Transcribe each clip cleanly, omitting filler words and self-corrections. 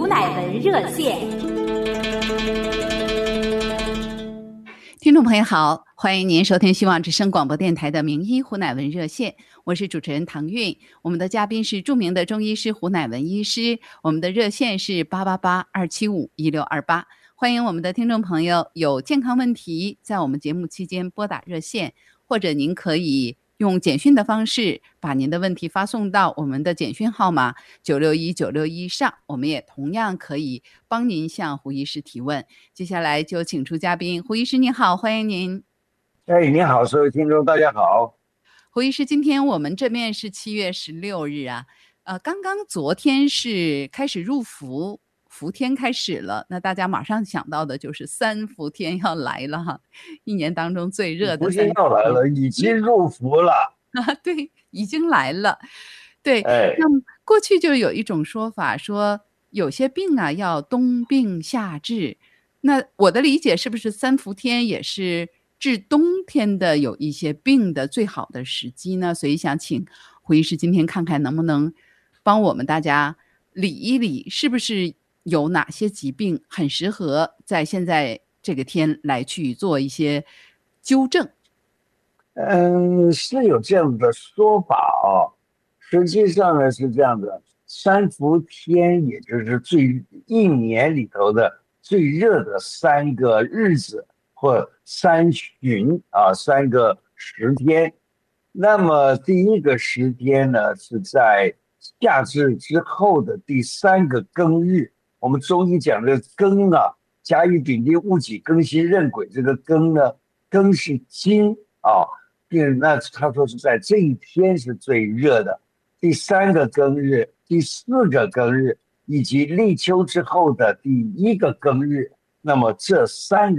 胡乃文热线。 听众朋友好，欢迎您收听希望之声广播电台的名医胡乃文热线，我是主持人唐韵。我们的嘉宾是著名的中医师胡乃文医师，我们的热线是888-275-1628。欢迎我们的听众朋友有健康问题在我们节目期间拨打热线，或者您可以用简讯的方式把您的问题发送到我们的简讯号码961-961上，我们也同样可以帮您向胡医师提问。接下来就请出嘉宾，胡医师你好，欢迎您。 你好，所有听众大家好。 胡医师，今天我们这边是7月16日啊，刚刚昨天是开始入伏天开始了，那大家马上想到的就是三伏天要来了哈，一年当中最热的伏天要来了，已经入伏了对，已经来了。对，那么过去就有一种说法，说有些病啊要冬病夏治。那我的理解是不是三伏天也是治冬天的有一些病的最好的时机呢？所以想请胡医师今天看看能不能帮我们大家理一理，是不是有哪些疾病很适合在现在这个天来去做一些纠正。 是有这样的说法实际上呢是这样的，三伏天也就是一年里头的最热的3个日子或3旬3个10天。那么第一个10天呢是在夏至之后的第3个庚日。我们中医讲的庚甲乙丙丁戊己庚辛壬癸，这个庚呢，庚是金那他说是在这一天是最热的。第3个庚日、第4个庚日以及立秋之后的第1个庚日，那么这3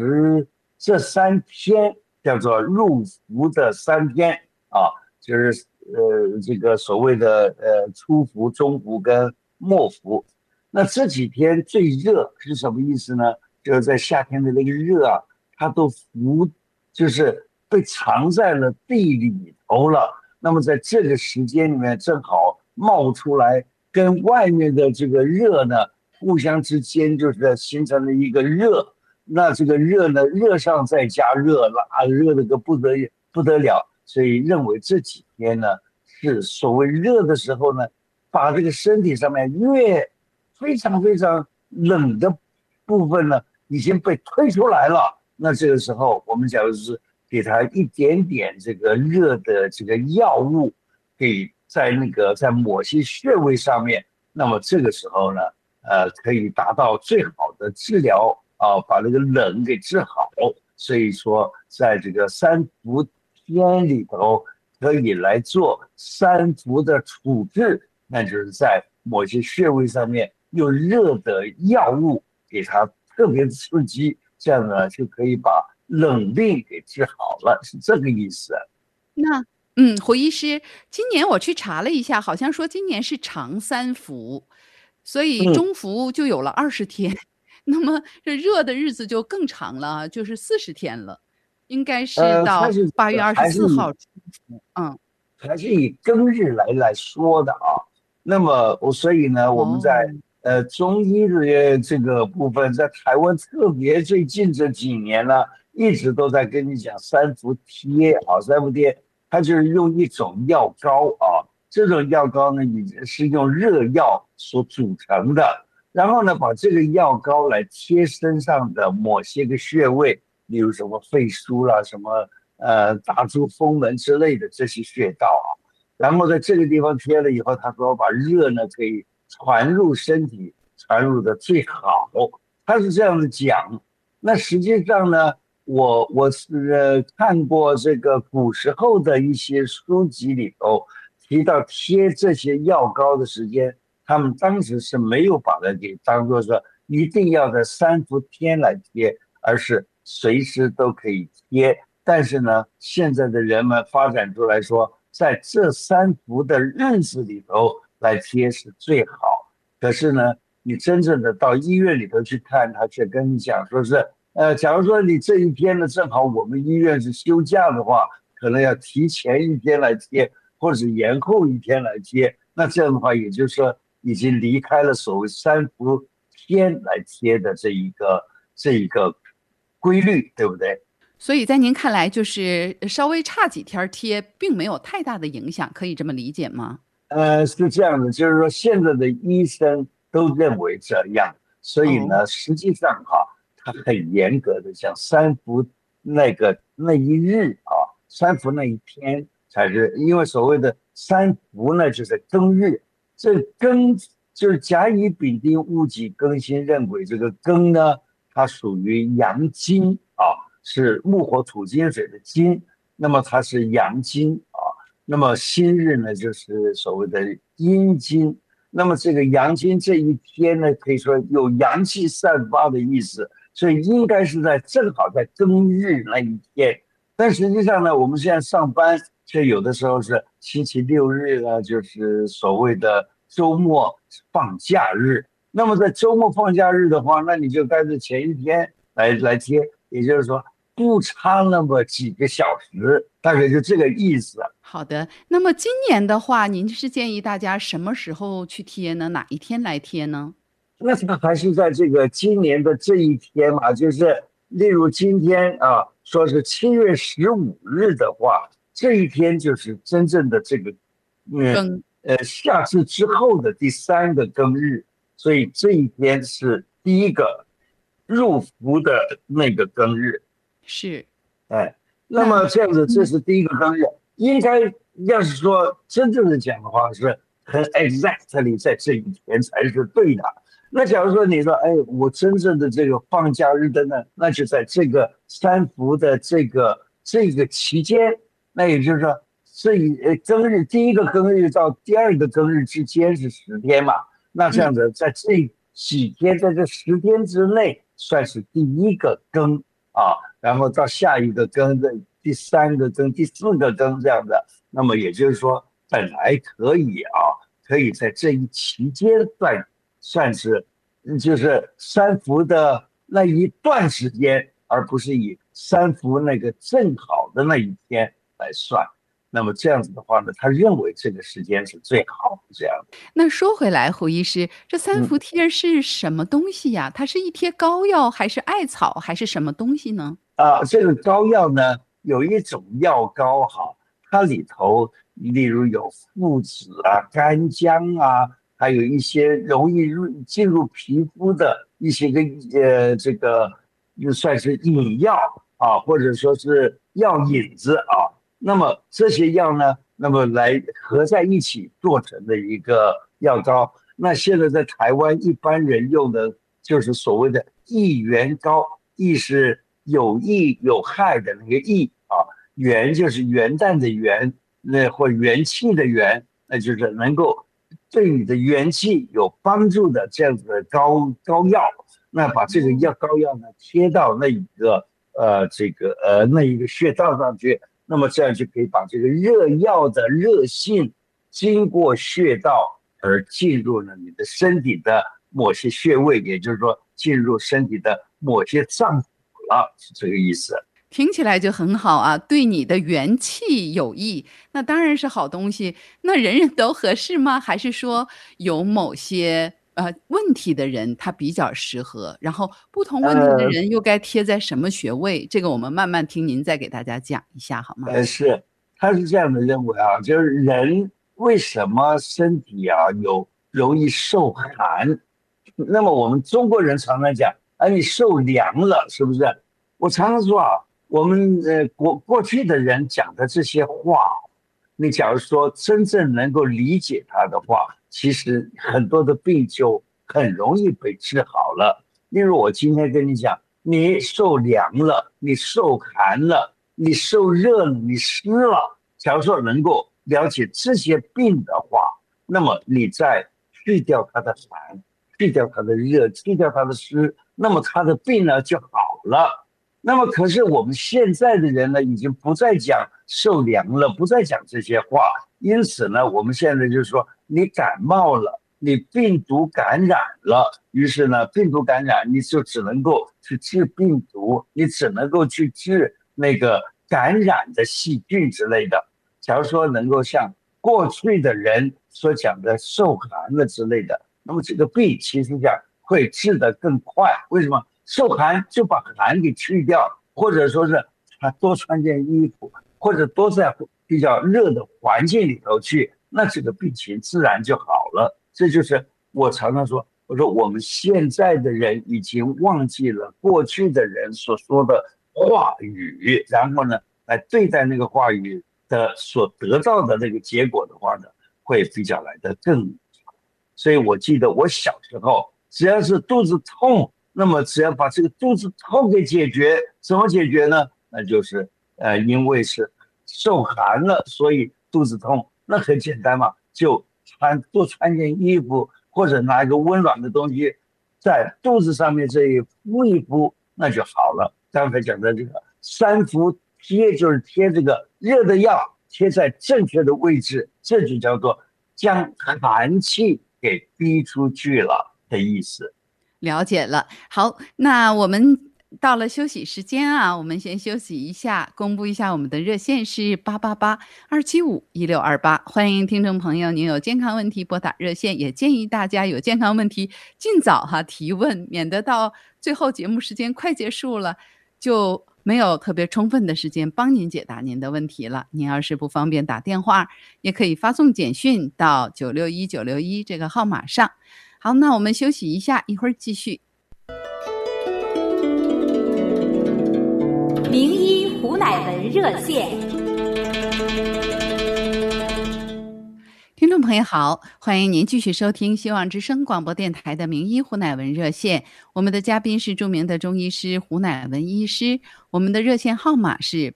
天叫做入伏的3天就是这个所谓的初伏、中伏跟末伏。那这几天最热是什么意思呢？就是在夏天的那个热它都就是被藏在了地里头了。那么在这个时间里面正好冒出来，跟外面的这个热呢互相之间就是形成了一个热。那这个热呢，热上再加热了热的个不得了。所以认为这几天呢是所谓热的时候呢，把这个身体上面非常非常冷的部分呢已经被推出来了。那这个时候我们假如是给它一点点这个热的这个药物，给在某些穴位上面，那么这个时候呢可以达到最好的治疗把那个冷给治好。所以说在这个三伏天里头可以来做三伏的处置，那就是在某些穴位上面用热的药物给它特别刺激，这样呢就可以把冷病给治好了，是这个意思。 那胡医师，今年我去查了一下，好像说今年是长三伏，所以中伏就有了20天，那么这热的日子就更长了，就是40天了，应该是到8月24号出伏。 还是以庚日来说的那么所以呢我们在中医的这个部分，在台湾特别最近这几年呢一直都在跟你讲三伏贴三伏贴它就是用一种药膏这种药膏呢也是用热药所组成的，然后呢把这个药膏来贴身上的某些个穴位，例如什么肺腧啦，什么大柱风门之类的这些穴道然后在这个地方贴了以后，他说把热呢可以传入身体，传入的最好，他是这样的讲。那实际上呢我是看过这个古时候的一些书籍里头提到贴这些药膏的时间，他们当时是没有把它给当作说一定要在三伏天来贴，而是随时都可以贴。但是呢现在的人们发展出来说，在这三伏的日子里头来贴是最好。可是呢你真正的到医院里头去看，他却跟你讲说是假如说你这一天呢正好我们医院是休假的话，可能要提前1天来贴，或者延后1天来贴。那这样的话也就是说已经离开了所谓三伏天来贴的这一个规律，对不对？ 所以在您看来，就是稍微差几天贴，并没有太大的影响，可以这么理解吗？ 是这样的，就是说现在的医生都认为这样，所以哦， 呢，实际上哈，他很严格的讲三伏那一日啊，三伏那一天才是，因为所谓的三伏呢，就是庚日，这庚就是甲乙丙丁戊己庚辛壬癸，这个庚呢，它属于阳金啊，是木火土金水的金，那么它是阳金啊。那么辛日呢，就是所谓的阴经。那么这个阳经这一天呢，可以说有阳气散发的意思，所以应该是正好在庚日那一天。但实际上呢，我们现在上班，却有的时候是星期六日呢，就是所谓的周末放假日。那么在周末放假日的话，那你就该是前一天来贴，也就是说不差那么几个小时，大概就这个意思。 好的。那么今年的话，您是建议大家什么时候去贴呢？哪一天来贴呢？ 那他还是在这个今年的这一天嘛，就是例如今天啊，说是7月15日的话，这一天就是真正的这个，嗯更夏至之后的第三个庚日，所以这一天是第一个入伏的那个庚日。 是。 哎，那那么这样子，这嗯。 是第一个纲要。应该要是说真正的讲的话，是很 exactly 在这一天才是对的。那假如说你说，哎，我真正的这个放假日的呢，那就在这个三伏的这个期间，那也就是说，庚日第一个庚日到第二个庚日之间是10天嘛？那这样嗯。 子，在这几天，在这10天之内，算是第一个庚啊。然后到下一个庚的第三个庚、第四个庚这样的，那么也就是说，本来可以在这一期间算是，就是三伏的那一段时间，而不是以三伏那个正好的那一天来算。那么这样子的话呢，他认为这个时间是最好的这样的。 那说回来，胡医师，这三嗯。 伏贴是什么东西呀？它是一贴膏药，还是艾草，还是什么东西呢？ 这个膏药呢，有一种药膏哈，它里头例如有附子啊、干姜啊，还有一些容易进入皮肤的一些这个就算是饮药啊，或者说是药引子啊。那么这些药呢，那么来合在一起做成的一个药膏。那现在在台湾一般人用的就是所谓的益元膏，益是有益有害的那个益啊，元就是元旦的元，那或元气的元，那就是能够对你的元气有帮助的这样子的膏药。那把这个膏药呢贴到那一个那一个穴道上去，那么这样就可以把这个热药的热性经过穴道而进入了你的身体的某些穴位，也就是说进入身体的某些脏腑了，是这个意思。 听起来就很好啊，对你的元气有益，那当然是好东西。那人人都合适吗？还是说有某些问题的人他比较适合，然后不同问题的呃人又该贴在什么穴位？这个我们慢慢听您再给大家讲一下好吗？ 是，他是这样的认为啊，就是人为什么身体容易受寒？那么我们中国人常常讲，啊，你受凉了，是不是？我常常说啊，我们过去的人讲的这些话，你假如说真正能够理解他的话，其实很多的病就很容易被治好了。例如我今天跟你讲，你受凉了，你受寒了。你受热了，你湿了。假如说能够了解这些病的话，那么你再去掉它的寒，去掉它的热，去掉它的湿，那么它的病呢就好了。那么可是我们现在的人呢，已经不再讲受凉了，不再讲这些话。因此呢，我们现在就是说，你感冒了，你病毒感染了，于是呢，病毒感染你就只能够去治病毒，你只能够去治那个感染的细菌之类的。假如说能够像过去的人所讲的受寒了之类的，那么这个病其实讲会治得更快。为什么？受寒就把寒给去掉，或者说是他多穿件衣服，或者多在比较热的环境里头去，那这个病情自然就好了。这就是我常常说，我说我们现在的人已经忘记了过去的人所说的话语，然后呢来对待那个话语的所得到的那个结果的话呢，会比较来得更好。所以我记得我小时候，只要是肚子痛，那么只要把这个肚子痛给解决，怎么解决呢？那就是因为是受寒了，所以肚子痛，那很简单嘛，就多穿件衣服，或者拿一个温暖的东西在肚子上面这一敷一敷，那就好了。刚才讲的这个三伏贴，就是贴这个热的药，贴在正确的位置，这就叫做将寒气给逼出去了的意思。 了解了。好，那我们到了休息时间啊，我们先休息一下，公布一下我们的热线是888-275-1628。欢迎听众朋友，您有健康问题拨打热线，也建议大家有健康问题尽早提问，免得到最后节目时间快结束了，就没有特别充分的时间帮您解答您的问题了。您要是不方便打电话，也可以发送简讯到961961这个号码上。好，那我们休息一下，一会儿继续。 名医胡乃文热线。 听众朋友好，欢迎您继续收听希望之声广播电台的名医胡乃文热线。我们的嘉宾是著名的中医师胡乃文医师，我们的热线号码是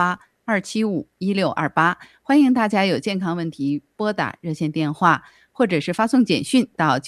888-275-1628。欢迎大家有健康问题拨打热线电话，或者是发送简讯到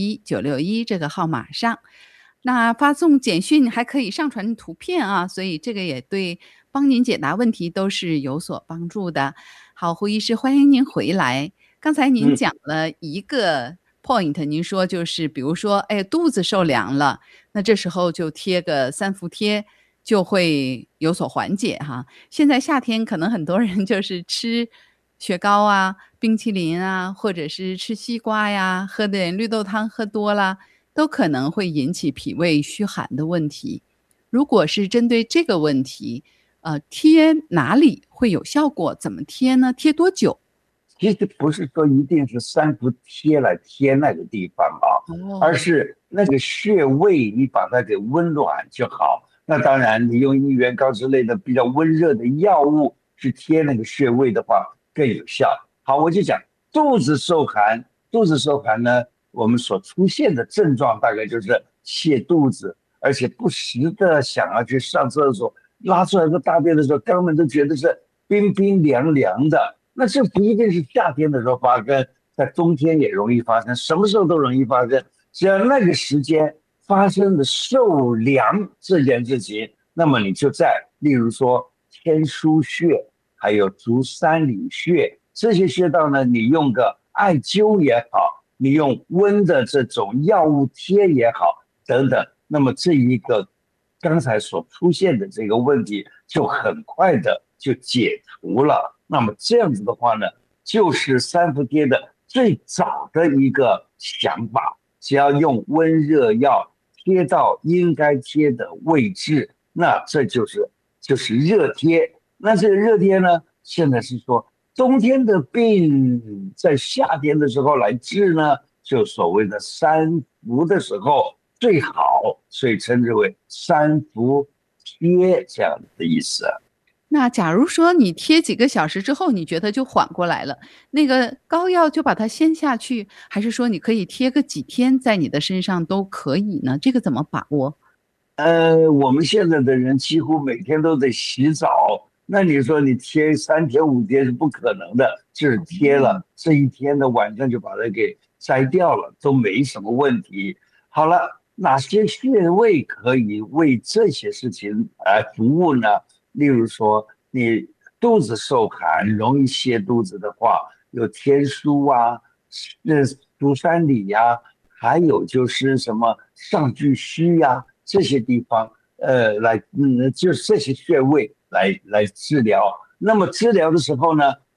961961这个号码上。那发送简讯还可以上传图片啊，所以这个也对帮您解答问题都是有所帮助的。好，胡医师，欢迎您回来。刚才您讲了一个 point，您说就是比如说肚子受凉了，那这时候就贴个三伏贴就会有所缓解哈。现在夏天可能很多人就是吃雪糕啊、冰淇淋啊，或者是吃西瓜呀，喝点绿豆汤喝多了，都可能会引起脾胃虚寒的问题。如果是针对这个问题，贴哪里会有效果？怎么贴呢？贴多久？ 其实不是说一定是三伏贴来贴那个地方而是那个穴位你把它给温暖就好。那当然你用益元膏之类的比较温热的药物去贴那个穴位的话更有效。好，我就讲肚子受寒呢，我们所出现的症状大概就是泻肚子，而且不时的想要去上厕所，拉出来个大便的时候根本都觉得是冰冰凉凉的。那这不一定是夏天的时候发生，在冬天也容易发生，什么时候都容易发生。只要那个时间发生的受凉这件事情，那么你就在例如说天枢穴还有足三里穴这些穴道呢，你用个艾灸也好，你用温的这种药物贴也好等等，那么这一个刚才所出现的这个问题就很快的就解除了。那么这样子的话呢，就是三伏贴的最早的一个想法，只要用温热药贴到应该贴的位置，那这就是热贴。那这个热贴呢，现在是说冬天的病在夏天的时候来治呢，就所谓的三伏的时候最好，所以称之为三伏贴这样的意思。 那假如说你贴几个小时之后，你觉得就缓过来了，那个膏药就把它先下去，还是说你可以贴个几天在你的身上都可以呢？这个怎么把握？ 我们现在的人几乎每天都得洗澡，那你说你贴3天5天是不可能的，就是贴了这一天的晚上就把它给摘掉了，都没什么问题。好了，哪些穴位可以为这些事情来服务呢？例如说你肚子受寒容易泻肚子的话，有天枢啊、足三里呀，还有就是什么上巨虚呀，这些地方就是这些穴位来治疗。那么治疗的时候呢，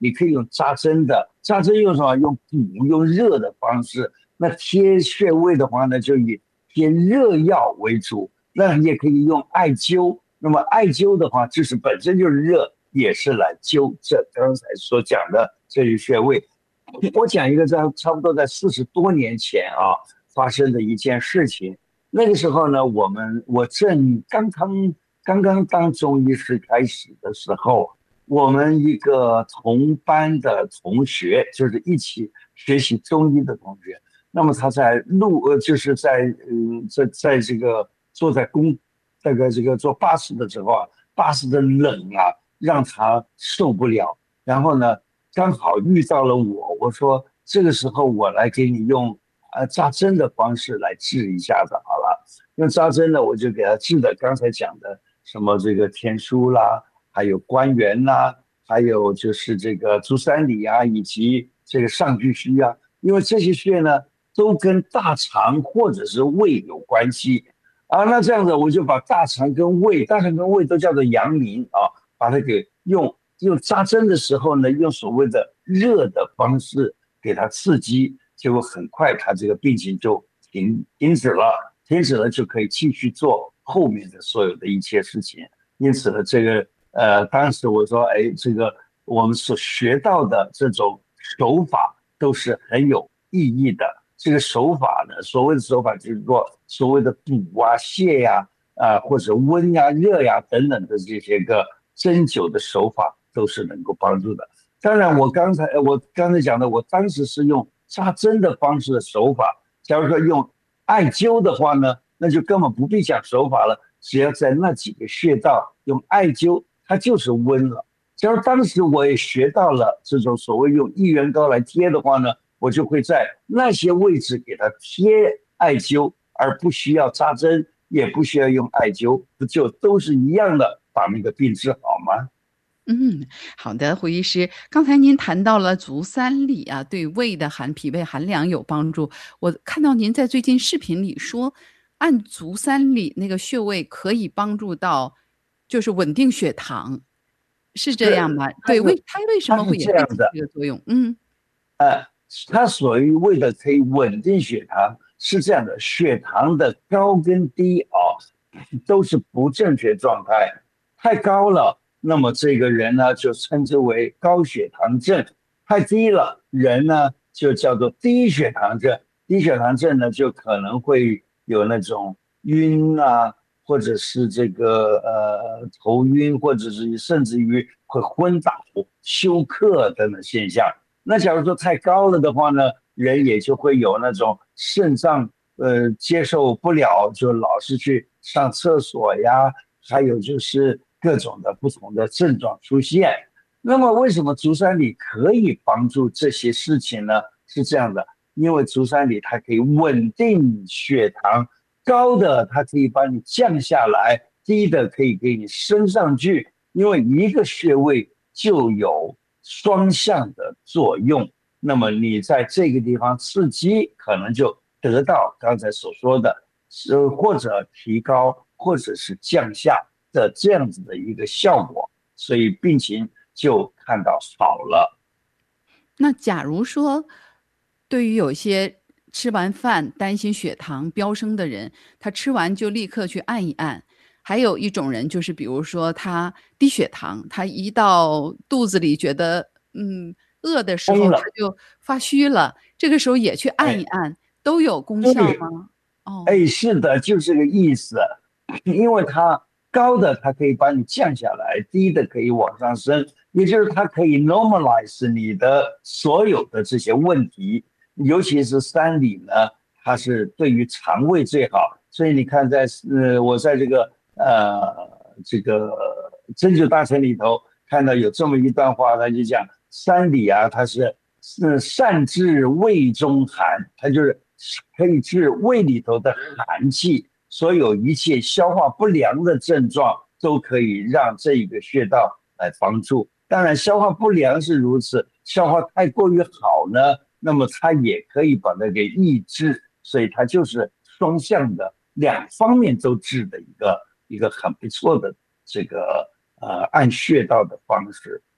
你可以用扎针的，扎针用什么？用补、用热的方式。那贴穴位的话呢，就以偏热药为主。那也可以用艾灸。那么艾灸的话，就是本身就是热，也是来灸这刚才所讲的这些穴位。我讲一个差不多在40多年前啊发生的一件事情。那个时候呢，我正刚刚当中医师开始的时候，我们一个同班的同学，就是一起学习中医的同学，那么他在就是在这个坐在这个坐巴士的时候啊，巴士的冷啊，让他受不了。然后呢，刚好遇到了我说这个时候我来给你用扎针的方式来治一下子好了。用扎针呢，我就给他治的刚才讲的什么这个天枢啦，还有关元啦，还有就是这个足三里啊，以及这个上巨虚啊，因为这些穴呢都跟大肠或者是胃有关系啊。那这样子我就把大肠跟胃都叫做阳明啊，把它给用扎针的时候呢，用所谓的热的方式给它刺激，结果很快它这个病情就停止了。停止了就可以继续做后面的所有的一切事情。因此呢，这个当时我说，哎，这个我们所学到的这种手法都是很有意义的。这个手法呢，所谓的手法就是说，所谓的补啊、泻呀、或者温呀、热呀等等的这些个针灸的手法，都是能够帮助的。当然，我刚才讲的，我当时是用扎针的方式的手法。假如说用艾灸的话呢，那就根本不必讲手法了，只要在那几个穴道用艾灸，它就是温了。假如当时我也学到了这种所谓用益元膏来贴的话呢，我就会在那些位置给它贴艾灸，而不需要扎针，也不需要用艾灸，不就都是一样的把那个病治好吗？ 好的，胡医师，刚才您谈到了足三里啊，对胃的脾胃寒凉有帮助。我看到您在最近视频里说，按足三里那个穴位可以帮助到，就是稳定血糖，是这样吗？对，它为什么会也会起这个作用？ 它所谓的可以稳定血糖是这样的，血糖的高跟低都是不正确状态，太高了，那么这个人呢就称之为高血糖症；太低了，人呢就叫做低血糖症。低血糖症呢就可能会有那种晕啊，或者是这个头晕，或者是甚至于会昏倒、休克等等现象。那假如说太高了的话呢，人也就会有那种肾脏接受不了，就老是去上厕所呀，还有就是各种的不同的症状出现。那么为什么足三里可以帮助这些事情呢？是这样的，因为足三里它可以稳定血糖，高的它可以帮你降下来，低的可以给你升上去，因为一个穴位就有双向的作用。那么你在这个地方刺激，可能就得到刚才所说的，或者提高，或者是降下的这样子的一个效果，所以病情就看到好了。 那假如说，对于有些吃完饭担心血糖飙升的人，他吃完就立刻去按一按。还有一种人就是，比如说他低血糖，他一到肚子里觉得饿的时候，他就发虚了，这个时候也去按一按，都有功效吗？ 是的，就是这个意思。因为它高的它可以把你降下来，低的可以往上升，也就是它可以 normalize 你的所有的这些问题，尤其是三里呢，它是对于肠胃最好。所以你看我在这个针灸大全里头看到有这么一段话，他就讲三里啊，它是善治胃中寒，它就是可以治胃里头的寒气，所有一切消化不良的症状都可以让这个穴道来帮助。当然消化不良是如此，消化太过于好呢，那么它也可以把它给抑制，所以它就是双向的，两方面都治的一个很不错的这个按穴道的方式。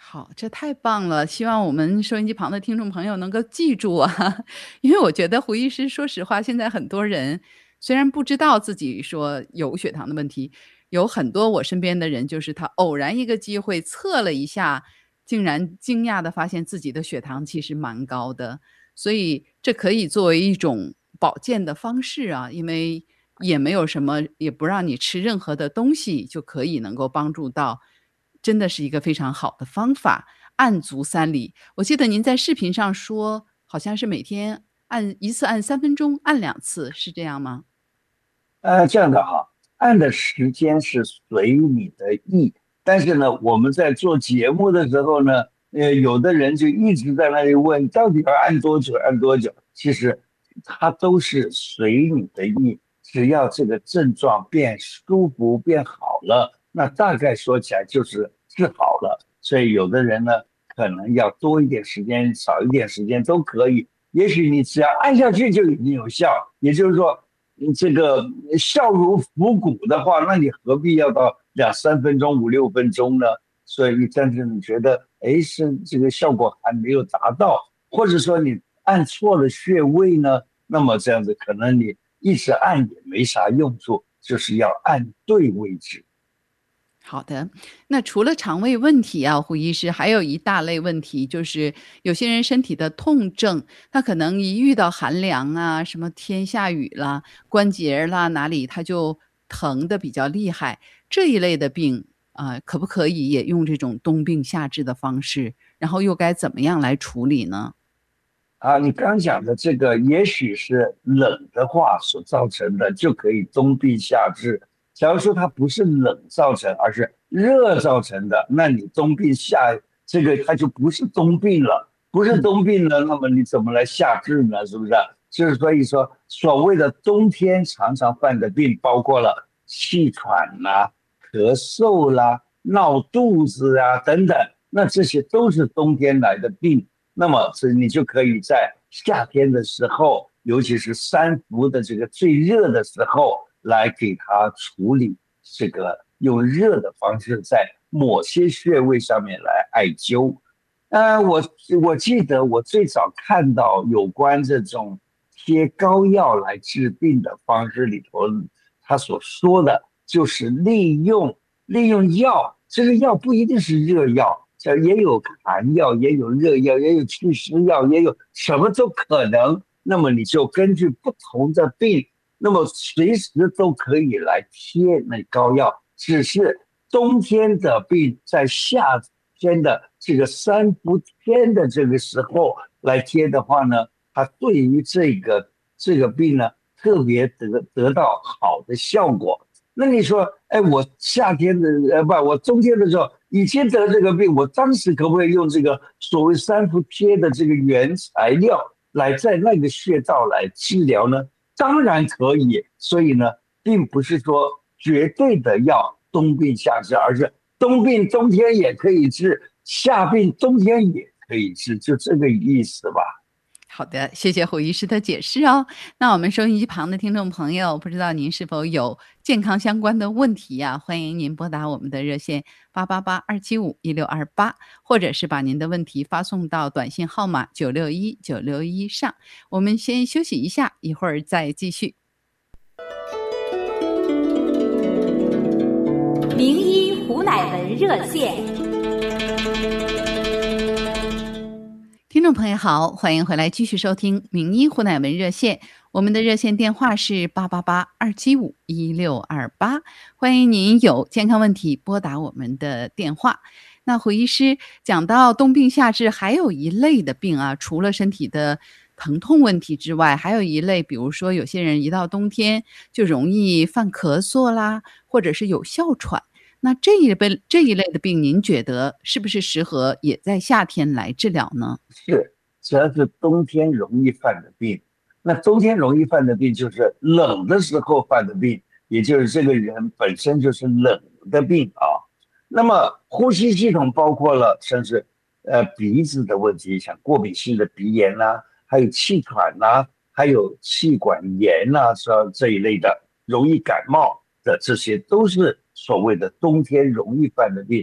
好，这太棒了！希望我们收音机旁的听众朋友能够记住啊，因为我觉得胡医师说实话，现在很多人虽然不知道自己说有血糖的问题，有很多我身边的人就是他偶然一个机会测了一下，竟然惊讶的发现自己的血糖其实蛮高的，所以这可以作为一种保健的方式啊，因为也没有什么，也不让你吃任何的东西，就可以能够帮助到，真的是一个非常好的方法。按足三里，我记得您在视频上说，好像是每天一次按3分钟，按2次，是这样吗？ 这样的哈，按的时间是随你的意，但是呢，我们在做节目的时候呢，有的人就一直在那里问，到底要按多久，按多久？其实它都是随你的意，只要这个症状变舒服、变好了，那大概说起来就是治好了。所以有的人呢，可能要多一点时间，少一点时间都可以。也许你只要按下去就已经有效，也就是说。这个效如伏骨的话，那你何必要到2、3分钟、5、6分钟呢？所以，但是你觉得，哎，是这个效果还没有达到，或者说你按错了穴位呢？那么这样子，可能你一直按也没啥用处，就是要按对位置。 好的，那除了肠胃问题啊，胡医师还有一大类问题，就是有些人身体的痛症，他可能一遇到寒凉啊，什么天下雨啦、关节啦哪里他就疼的比较厉害，这一类的病啊，可不可以也用这种冬病夏治的方式？然后又该怎么样来处理呢？ 你刚讲的这个，也许是冷的话所造成的，就可以冬病夏治。假如说它不是冷造成，而是热造成的，那你冬病夏这个它就不是冬病了，不是嗯。 冬病了，那么你怎么来夏治呢？是不是？就是所以说，所谓的冬天常常犯的病，包括了气喘啦、咳嗽啦、闹肚子啊等等，那这些都是冬天来的病。那么你就可以在夏天的时候，尤其是三伏的这个最热的时候，来给它处理这个用热的方式在某些穴位上面来艾灸。我记得我最早看到有关这种贴膏药来治病的方式里头，他所说的就是利用药，这个药不一定是热药，这也有寒药，也有热药，也有祛湿药，也有什么都可能。那么你就根据不同的病，那么随时都可以来贴那膏药，只是冬天的病在夏天的这个3伏天的这个时候来贴的话呢，它对于这个病呢，特别得到好的效果。那你说，哎，我夏天的不，我冬天的时候以前得这个病，我当时可不可以用这个所谓三伏贴的这个原材料来在那个穴道来治疗呢？当然可以。所以呢，并不是说绝对的要冬病夏治，而是冬病冬天也可以治，夏病冬天也可以治，就这个意思吧。 好的，谢谢胡医师的解释哦。那我们收音机旁的听众朋友，不知道您是否有健康相关的问题呀？欢迎您拨打我们的热线888-275-1628，或者是把您的问题发送到短信号码961-961上。我们先休息一下，一会儿再继续。 名医胡乃文热线。 听众朋友好，欢迎回来继续收听名医胡乃文热线，我们的热线电话是888-275-1628，欢迎您有健康问题拨打我们的电话。那胡医师讲到冬病夏治，还有一类的病啊，除了身体的疼痛问题之外，还有一类，比如说有些人一到冬天就容易犯咳嗽啦，或者是有哮喘。那这一类的病，您觉得是不是适合也在夏天来治疗呢？ 是，只要是冬天容易犯的病，那冬天容易犯的病就是冷的时候犯的病，也就是这个人本身就是冷的病啊。那么呼吸系统包括了像是鼻子的问题，像过敏性的鼻炎啦、还有气喘啦、还有气管炎啦，说这一类的容易感冒的，这些都是所谓的冬天容易犯的病。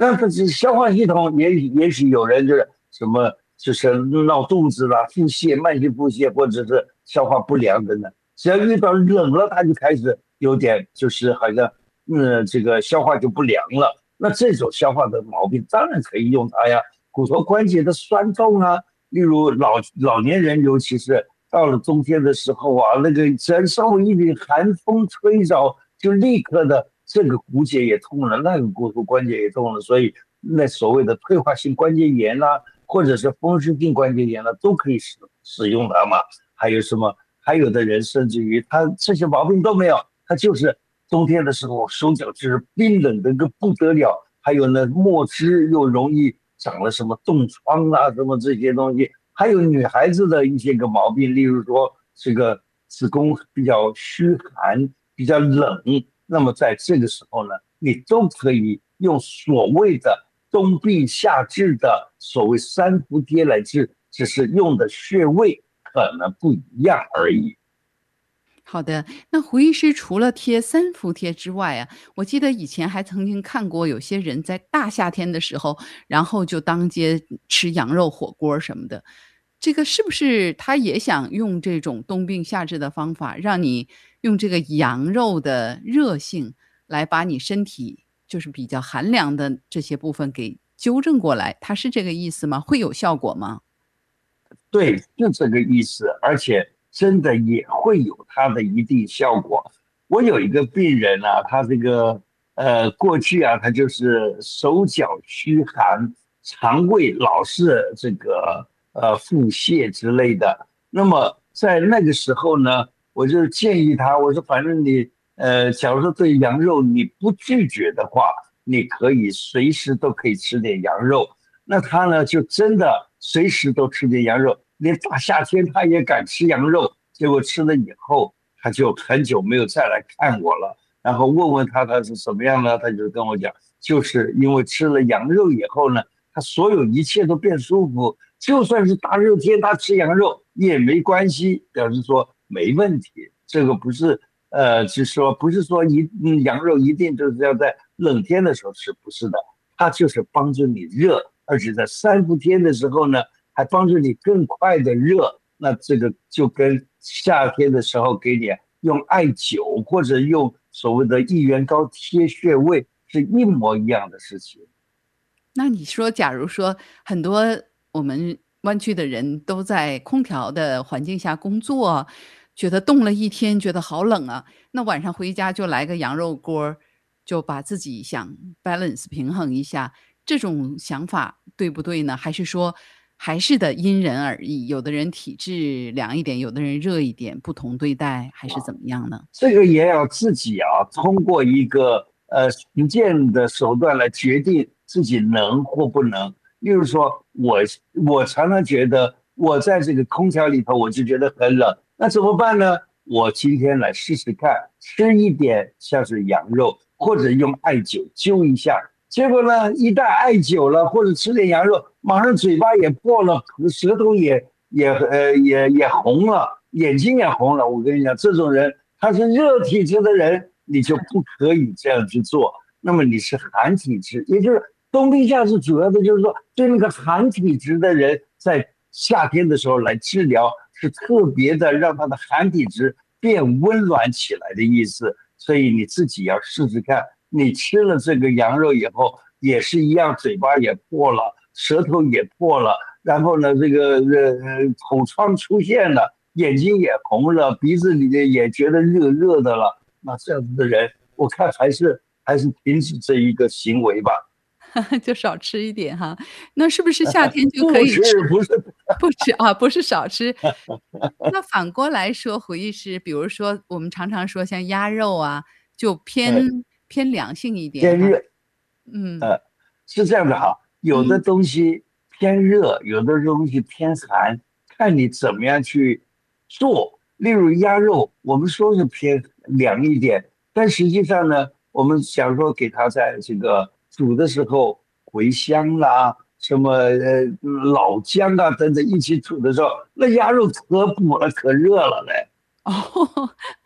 那这消化系统也许有人就是什么就是闹肚子啦、腹泻、慢性腹泻或者是消化不良等等，只要遇到冷了，他就开始有点就是好像这个消化就不良了。那这种消化的毛病当然可以用它呀，骨头关节的酸痛啊，例如老年人，尤其是到了冬天的时候啊，那个只要稍微一点寒风吹着，就立刻的这个骨节也痛了，那个骨头关节也痛了，所以那所谓的退化性关节炎啦、或者是风湿性关节炎啦，都可以使用它嘛。还有什么？还有的人甚至于他这些毛病都没有，他就是冬天的时候手脚就是冰冷的个不得了，还有呢末肢又容易长了什么冻疮啊，什么这些东西，还有女孩子的一些个毛病，例如说这个子宫比较虚寒、比较冷，那么在这个时候呢，你都可以用所谓的冬病夏治的所谓三伏贴来治，只是用的穴位可能不一样而已。 好的，那胡医师除了贴三伏贴之外啊，我记得以前还曾经看过有些人在大夏天的时候，然后就当街吃羊肉火锅什么的。这个是不是他也想用这种冬病夏治的方法，让你用这个羊肉的热性来把你身体就是比较寒凉的这些部分给纠正过来？他是这个意思吗？会有效果吗？ 对，是这个意思，而且真的也会有它的一定效果。我有一个病人啊，他这个过去啊，他就是手脚虚寒，肠胃老是这个腹泻之类的。那么在那个时候呢，我就建议他，我说反正你假如说对羊肉你不拒绝的话，你可以随时都可以吃点羊肉。那他呢，就真的随时都吃点羊肉，连大夏天他也敢吃羊肉。结果吃了以后，他就很久没有再来看我了。然后问问他是什么样呢？他就跟我讲，就是因为吃了羊肉以后呢，他所有一切都变舒服，就算是大热天他吃羊肉也没关系，表示说没问题。这个不是就是说不是说羊肉一定就是要在冷天的时候吃，不是的，它就是帮助你热。而且在三伏天的时候呢，还帮助你更快的热。那这个就跟夏天的时候给你用艾灸或者用所谓的益元膏贴穴位是一模一样的事情。 那你说，假如说很多我们湾区的人都在空调的环境下工作，觉得冻了一天，觉得好冷啊，那晚上回家就来个羊肉锅儿就把自己想 balance 平衡一下，这种想法对不对呢？还是说还是得因人而异，有的人体质凉一点，有的人热一点，不同对待，还是怎么样呢？ 这个也要自己通过一个实践的手段来决定自己能或不能。例如说，我常常觉得我在这个空调里头，我就觉得很冷，那怎么办呢？我今天来试试看，吃一点像是羊肉，或者用艾灸灸一下。结果呢，一旦艾灸了，或者吃点羊肉，马上嘴巴也破了，舌头也红了，眼睛也红了。我跟你讲，这种人他是热体质的人，你就不可以这样去做。那么你是寒体质，也就是冬病夏治主要的就是说，对那个寒体质的人，在夏天的时候来治疗，是特别的让他的寒体质变温暖起来的意思。所以你自己要试试看，你吃了这个羊肉以后，也是一样，嘴巴也破了，舌头也破了。然后呢，这个口疮出现了，眼睛也红了，鼻子里面也觉得热热的了。那这样子的人，我看还是停止这一个行为吧。 就少吃一点哈。那是不是夏天就可不吃以吃不是。 不吃啊，不是少吃。那反过来说，回忆是比如说我们常常说像鸭肉啊，就哎， 偏凉性一点哈。 偏热。 嗯， 呃，是这样的哈，有的嗯， 东西偏热，有的东西偏寒，看你怎么样去做。例如鸭肉，我们说是偏凉一点，但实际上呢，我们想说给它在这个煮的时候茴香啦、什么老姜啊等等一起煮的时候，那鸭肉可补了，可热了嘞。 哦，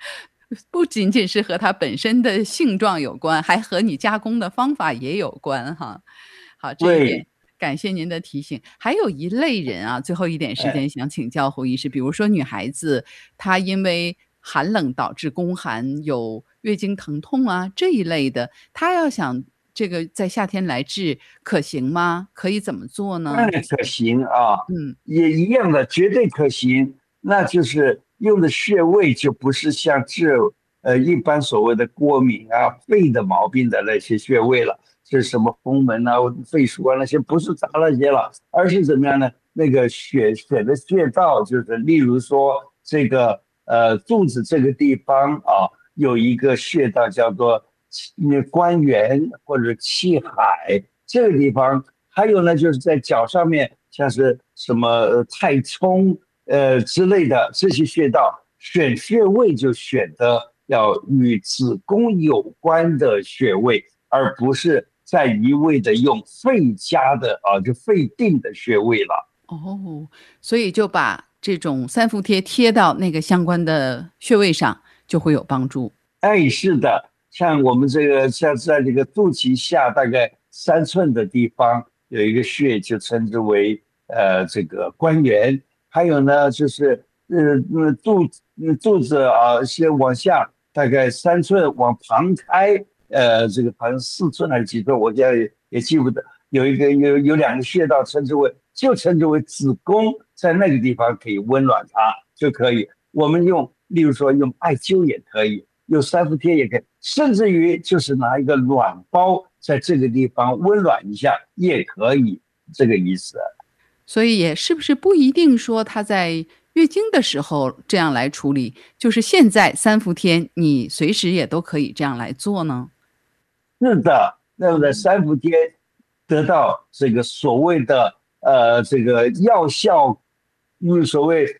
不仅仅是和它本身的性状有关，还和你加工的方法也有关哈。好，这一点对， 感谢您的提醒。还有一类人啊，最后一点时哎， 间想请教胡医师，比如说女孩子，她因为寒冷导致宫寒，有月经疼痛啊这一类的，她要想这个在夏天来治，可行吗？可以怎么做呢？ 当然可行啊， 嗯。 也一样的，绝对可行。那就是用的穴位就不是像治一般所谓的过敏啊、肺的毛病的那些穴位了，就是什么风门啊、肺腧啊那些，不是扎那些了，而是怎么样呢？那个选的穴道，就是例如说这个肚子这个地方啊，有一个穴道叫做关元或者气海这个地方。还有呢，就是在脚上面，像是什么太冲之类的这些穴道，选穴位就选的要与子宫有关的穴位，而不是再一味的用肺加的就肺定的穴位了。 哦，所以就把这种三伏贴贴到那个相关的穴位上，就会有帮助。 哎，是的，像我们这个像在这个肚脐下大概3寸的地方有一个穴，就称之为这个关元。还有呢，就是肚子啊，先往下大概3寸往旁开，这个好像4寸还是几寸，我现在也记不得。有2个穴道称之为子宫，在那个地方可以温暖它就可以。我们例如说用艾灸也可以。用三伏贴也可以，甚至于就是拿一个暖包在这个地方温暖一下也可以，这个意思。 所以也是不是不一定说他在月经的时候这样来处理，就是现在三伏贴你随时也都可以这样来做呢？ 是的，那么的三伏贴得到这个所谓的这个药效，所谓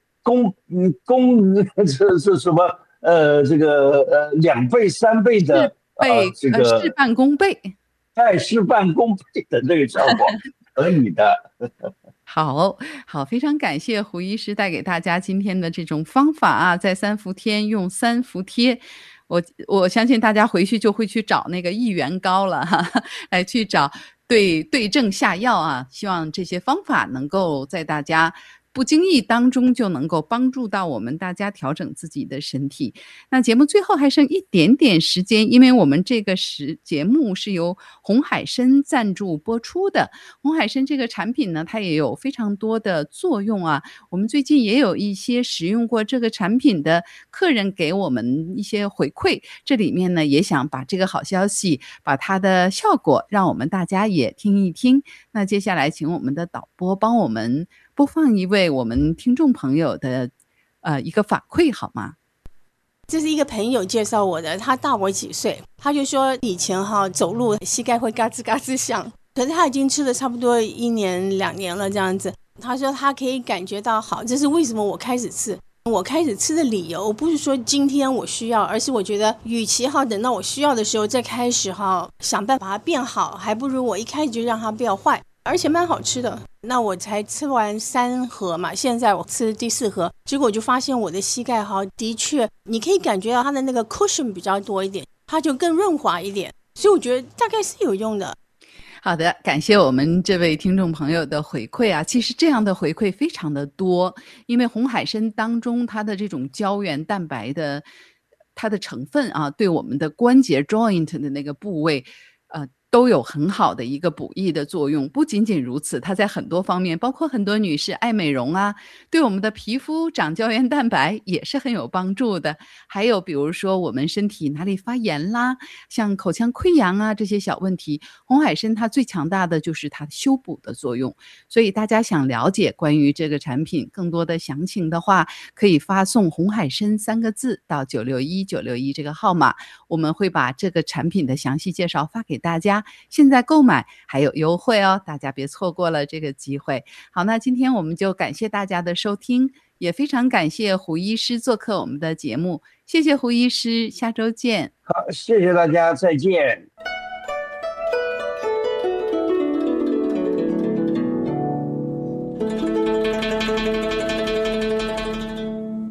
这是什么这个2倍3倍的事半功倍。 事半功倍的这个效果，可以的。 好，好，非常感谢胡医师带给大家今天的这种方法啊，在三伏天用三伏贴，我相信大家回去就会去找那个益元膏了哈，来去找对症下药啊，希望这些方法能够在大家不经意当中就能够帮助到我们大家调整自己的身体。那节目最后还剩一点点时间，因为我们这个节目是由红海参赞助播出的。红海参这个产品呢，它也有非常多的作用啊。我们最近也有一些使用过这个产品的客人给我们一些回馈，这里面呢也想把这个好消息，把它的效果让我们大家也听一听。那接下来请我们的导播帮我们播放一位我们听众朋友的一个反馈好吗？ 这是一个朋友介绍我的，他大我几岁，他就说以前走路膝盖会嘎吱嘎吱响，可是他已经吃了差不多1年2年了这样子。他说他可以感觉到好，这是为什么我开始吃。我开始吃的理由不是说今天我需要，而是我觉得与其等到我需要的时候再开始想办法把它变好，还不如我一开始就让它不要坏，而且蛮好吃的。那我才吃完3盒嘛，现在我吃第4盒，结果我就发现我的膝盖的确你可以感觉到它的那个 cushion 比较多一点，它就更润滑一点，所以我觉得大概是有用的。 好的，感谢我们这位听众朋友的回馈啊！其实这样的回馈非常的多，因为红海参当中它的这种胶原蛋白的它的成分啊，对我们的关节 joint 的那个部位，都有很好的一个补益的作用。不仅仅如此，它在很多方面，包括很多女士爱美容啊，对我们的皮肤长胶原蛋白也是很有帮助的。还有比如说我们身体哪里发炎啦，像口腔溃疡啊这些小问题，红海参它最强大的就是它修补的作用。所以大家想了解关于这个产品更多的详情的话，可以发送红海参3个字到961961这个号码，我们会把这个产品的详细介绍发给大家。现在购买还有优惠哦，大家别错过了这个机会。好，那今天我们就感谢大家的收听，也非常感谢胡医师做客我们的节目，谢谢胡医师，下周见。 好，谢谢大家，再见。